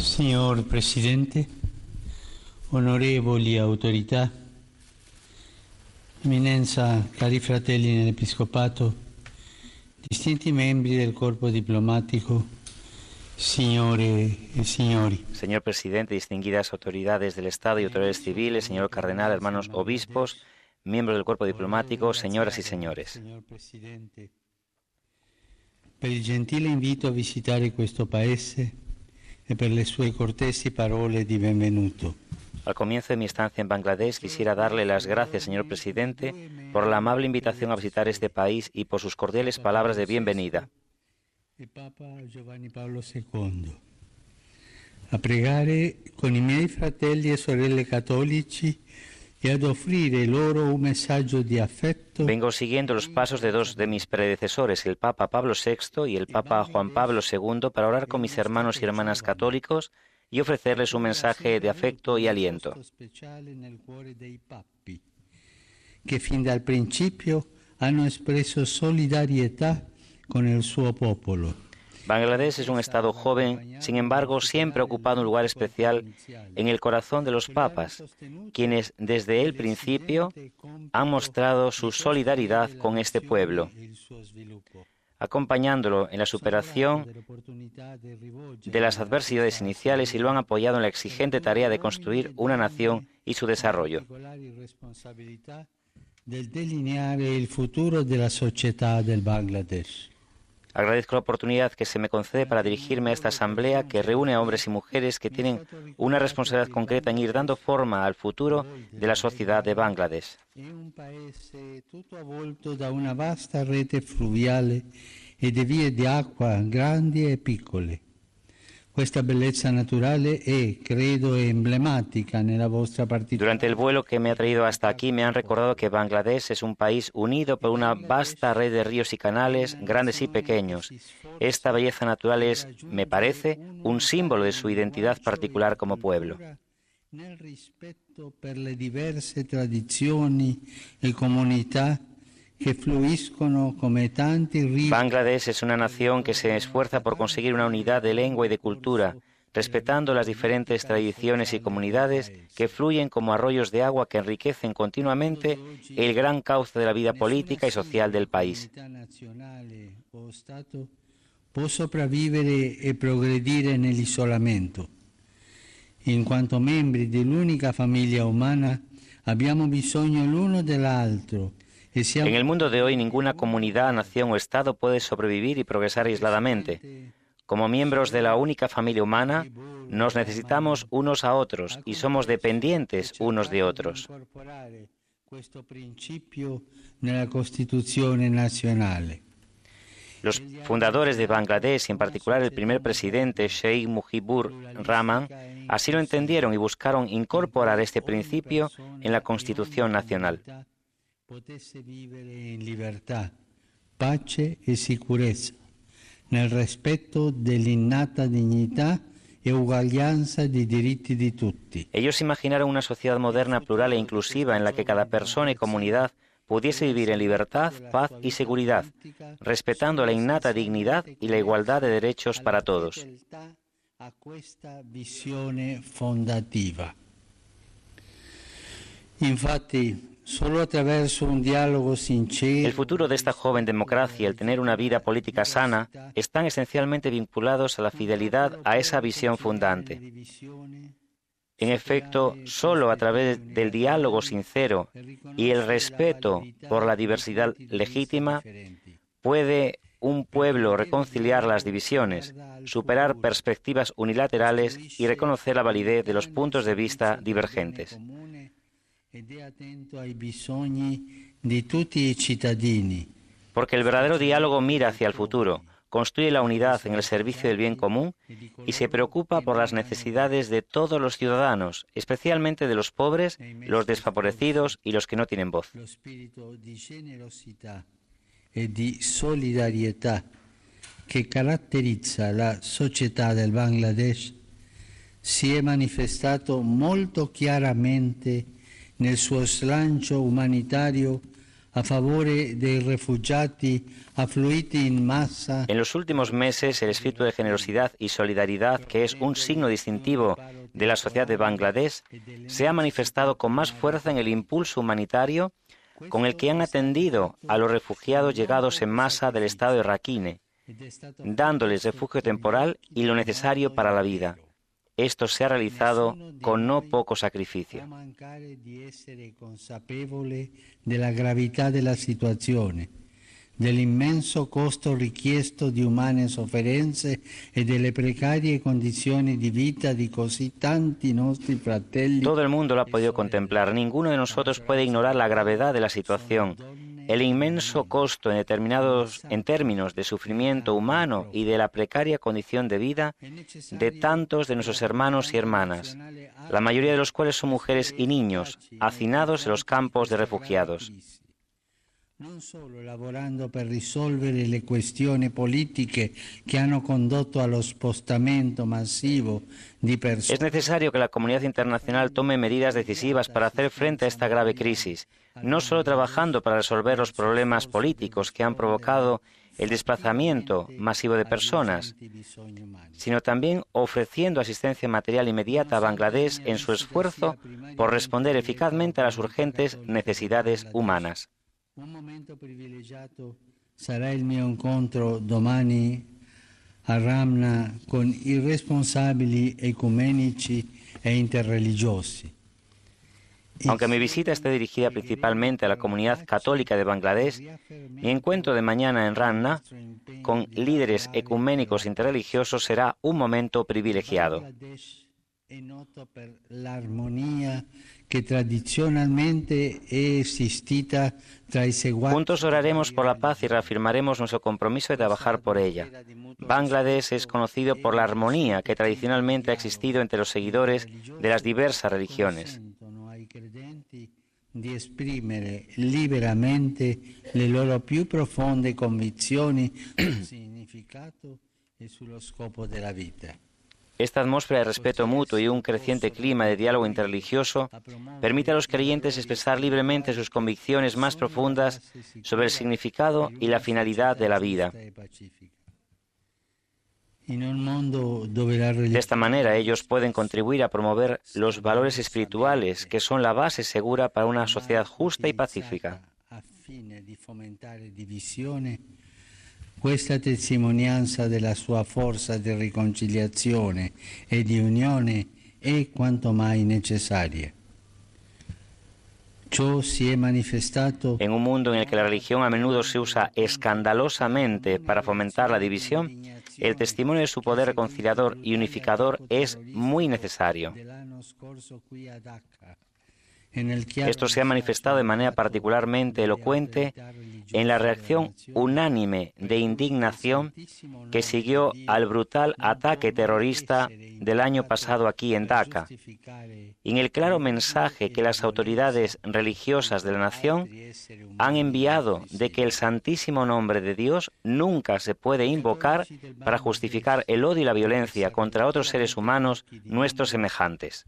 Signor Presidente, onorevoli autorità, Eminenza, cari fratelli nell'Episcopato, distinti membri del corpo diplomatico, signore e signori. Señor Presidente, distinguidas autoridades del Estado y autoridades civiles, señor Cardenal, hermanos obispos, miembros del cuerpo diplomático, señoras y señores. Signor Presidente, per il gentile invito a visitare questo Paese e per le sue cortesi parole di benvenuto. Al comienzo de mi estancia en Bangladesh quisiera darle las gracias, señor Presidente, por la amable invitación a visitar este país y por sus cordiales palabras de bienvenida. Il Papa Giovanni Paolo II, a pregare con i miei fratelli e sorelle cattolici e ad offrire loro un messaggio di affetto. Vengo siguiendo los pasos de dos de mis predecesores, el Papa Pablo VI y el Papa Juan Pablo II, para orar con mis hermanos y hermanas católicos y ofrecerles un mensaje de afecto y aliento. Speciale nel cuore dei papi, che fin dal principio hanno espresso solidarietà con el suo popolo. Bangladesh es un estado joven, sin embargo, siempre ha ocupado un lugar especial en el corazón de los papas, quienes desde el principio han mostrado su solidaridad con este pueblo, acompañándolo en la superación de las adversidades iniciales y lo han apoyado en la exigente tarea de construir una nación y su desarrollo. Del delineare il futuro della società del Bangladesh. Agradezco la oportunidad que se me concede para dirigirme a esta asamblea que reúne a hombres y mujeres que tienen una responsabilidad concreta en ir dando forma al futuro de la sociedad de Bangladesh. È un paese tutto avvolto da una vasta rete fluviale e di vie di acqua grandi e piccole. Questa bellezza naturale è, credo, emblematica nella vostra particolare. Durante el vuelo que me ha traído hasta aquí me han recordado que Bangladesh es un país unido por una vasta red de ríos y canales, grandes y pequeños. Esta belleza natural es, me parece, un símbolo de su identidad particular como pueblo. Nel rispetto per le diverse tradizioni e comunità que fluiscono come tanti ríos. Bangladesh es una nación que se esfuerza por conseguir una unidad de lengua y de cultura, respetando las diferentes tradiciones y comunidades que fluyen como arroyos de agua que enriquecen continuamente el gran cauce de la vida política y social del país. Può sopravvivere e progredire nell'isolamento. In quanto membri dell'unica famiglia umana abbiamo bisogno l'uno dell'altro. En el mundo de hoy, ninguna comunidad, nación o Estado puede sobrevivir y progresar aisladamente. Como miembros de la única familia humana, nos necesitamos unos a otros y somos dependientes unos de otros. Los fundadores de Bangladesh, y en particular el primer presidente, Sheikh Mujibur Rahman, así lo entendieron y buscaron incorporar este principio en la Constitución Nacional. Potesse vivere in libertà, pace e sicurezza, nel rispetto dell'innata dignità e uguaglianza dei diritti di tutti. Ellos imaginaron una sociedad moderna, plural e inclusiva en la que cada persona y comunidad pudiese vivir en libertad, paz y seguridad, respetando la innata dignidad y la igualdad de derechos para todos. A questa visione fondativa. Infatti, solo attraverso un dialogo sincero. El futuro de esta joven democracia, el tener una vida política sana, están esencialmente vinculados a la fidelidad a esa visión fundante. En efecto, solo a través del diálogo sincero y el respeto por la diversidad legítima puede un pueblo reconciliar las divisiones, superar perspectivas unilaterales y reconocer la validez de los puntos de vista divergentes. Porque el verdadero diálogo mira hacia el futuro, construye la unidad en el servicio del bien común y se preocupa por las necesidades de todos los ciudadanos, especialmente de los pobres, los desfavorecidos y los que no tienen voz. Lo spirito di generosità e di solidarietà che caratterizza la società del Bangladesh si è manifestato molto chiaramente nel suo slancio umanitario a favore dei rifugiati affluiti in massa. En los últimos meses, el espíritu de generosidad y solidaridad, que es un signo distintivo de la sociedad de Bangladesh, se ha manifestado con más fuerza en el impulso humanitario con el que han atendido a los refugiados llegados en masa del estado de Rakhine, dándoles refugio temporal y lo necesario para la vida. Esto se ha realizado con no poco sacrificio. Della gravità della situazione, dell'immenso costo richiesto di umane sofferenze e delle precarie condizioni di vita di così tanti nostri fratelli. Todo el mundo lo ha podido contemplar. Ninguno de nosotros puede ignorar la gravedad de la situación, el inmenso costo en términos de sufrimiento humano y de la precaria condición de vida de tantos de nuestros hermanos y hermanas, la mayoría de los cuales son mujeres y niños, hacinados en los campos de refugiados. Non solo lavorando per risolvere le questioni politiche che hanno condotto allo spostamento masivo di persone. Es necesario que la comunidad internacional tome medidas decisivas para hacer frente a esta grave crisis, no solo trabajando para resolver los problemas políticos que han provocado el desplazamiento masivo de personas, sino también ofreciendo asistencia material inmediata a Bangladesh en su esfuerzo por responder eficazmente a las urgentes necesidades humanas. Un momento privilegiato sarà il mio incontro domani a Ramna con i responsabili ecumenici e interreligiosi. Aunque mi visita esté dirigida principalmente a la comunidad católica de Bangladesh, mi encuentro de mañana en Ramna con líderes ecuménicos interreligiosos será un momento privilegiado. È noto per l'armonia che tradizionalmente è esistita tra i seguaci. Juntos oraremos por la paz y reafirmaremos nuestro compromiso de trabajar por ella. Bangladesh es conocido por la armonía que tradicionalmente ha existido entre los seguidores de las diversas religiones. Ai credenti di esprimere liberamente le loro più profonde convinzioni sul significato e sullo scopo della vita. Esta atmósfera de respeto mutuo y un creciente clima de diálogo interreligioso permite a los creyentes expresar libremente sus convicciones más profundas sobre el significado y la finalidad de la vida. De esta manera, ellos pueden contribuir a promover los valores espirituales, que son la base segura para una sociedad justa y pacífica. Questa testimonianza della sua forza di riconciliazione e di unione è quanto mai necessaria. Ciò si è manifestato en un mundo en el que la religión a menudo se usa escandalosamente para fomentar la división, el testimonio de su poder reconciliador y unificador es muy necesario. Esto se ha manifestado de manera particularmente elocuente en la reacción unánime de indignación que siguió al brutal ataque terrorista del año pasado aquí en Dhaka, y en el claro mensaje que las autoridades religiosas de la nación han enviado de que el santísimo nombre de Dios nunca se puede invocar para justificar el odio y la violencia contra otros seres humanos, nuestros semejantes.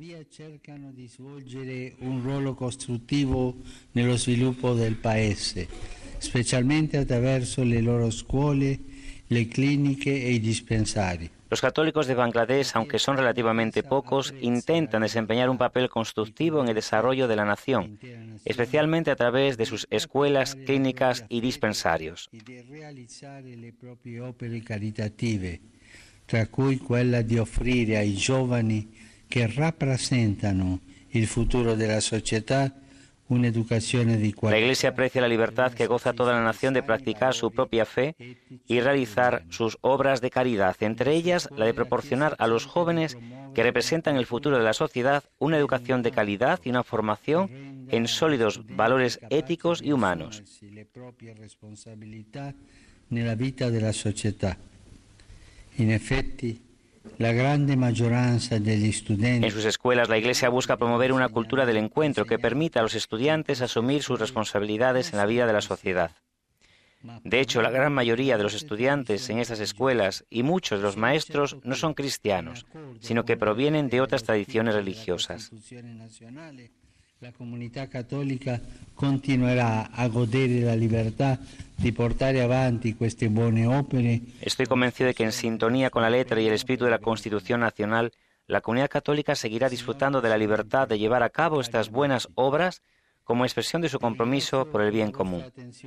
un ruolo costruttivo nello sviluppo del paese, specialmente attraverso le loro scuole, le cliniche e i dispensari. Los católicos de Bangladesh, aunque son relativamente pocos, intentan desempeñar un papel constructivo en el desarrollo de la nación, especialmente a través de sus escuelas, clínicas y dispensarios. Y de realizzare le proprie opere caritative, tra cui quella di offrire ai giovani che rappresentano il futuro della società un'educazione di La qualità. Iglesia aprecia la libertad que goza toda la nación de practicar su propia fe y realizar sus obras de caridad, entre ellas la de proporcionar a los jóvenes que representan el futuro de la sociedad una educación de calidad y una formación en sólidos valores éticos y humanos. Le proprie responsabilità nella vita della società. In effetti, la grande maggioranza degli studenti En sus escuelas, la Iglesia busca promover una cultura del encuentro que permita a los estudiantes asumir sus responsabilidades en la vida de la sociedad. De hecho, la gran mayoría de los estudiantes en estas escuelas y muchos de los maestros no son cristianos, sino que provienen de otras tradiciones religiosas. La comunità cattolica continuerà a godere la libertà di portare avanti queste buone opere. Estoy convencido de que en sintonía con la letra y el espíritu de la Constitución Nacional, la comunidad católica seguirá disfrutando de la libertad de llevar a cabo estas buenas obras como expresión de su compromiso por el bien común.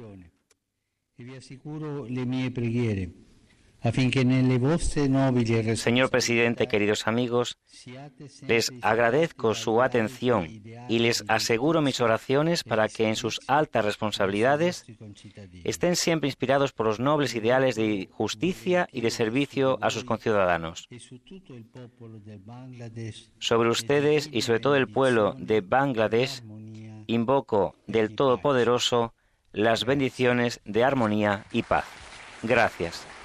Señor presidente, queridos amigos, les agradezco su atención y les aseguro mis oraciones para que en sus altas responsabilidades estén siempre inspirados por los nobles ideales de justicia y de servicio a sus conciudadanos. Sobre ustedes y sobre todo el pueblo de Bangladesh, invoco del Todopoderoso las bendiciones de armonía y paz. Gracias.